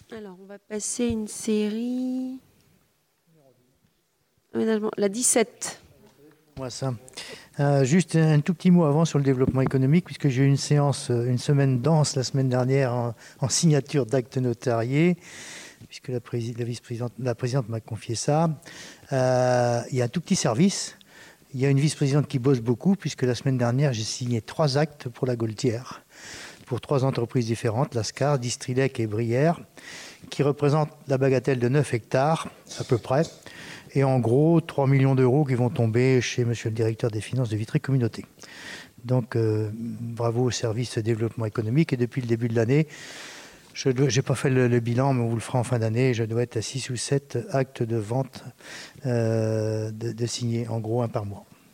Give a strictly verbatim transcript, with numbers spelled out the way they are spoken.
Alors, on va passer une série. Aménagement, la dix-sept. Moi, ça. Euh, juste un tout petit mot avant sur le développement économique, puisque j'ai eu une séance, euh, une semaine dense la semaine dernière en, en signature d'actes notariés, puisque la, prési- la vice-présidente, la présidente m'a confié ça. Euh, il y a un tout petit service. Il y a une vice-présidente qui bosse beaucoup, puisque la semaine dernière, j'ai signé trois actes pour la Gaultière, pour trois entreprises différentes, Lascar, Distrilec et Brière, qui représentent la bagatelle de neuf hectares à peu près. Et en gros, trois millions d'euros qui vont tomber chez monsieur le directeur des finances de Vitry Communauté. Donc, euh, bravo au service de développement économique. Et depuis le début de l'année, je n'ai pas fait le, le bilan, mais on vous le fera en fin d'année. Je dois être à six ou sept actes de vente euh, de, de signés, en gros, un par mois.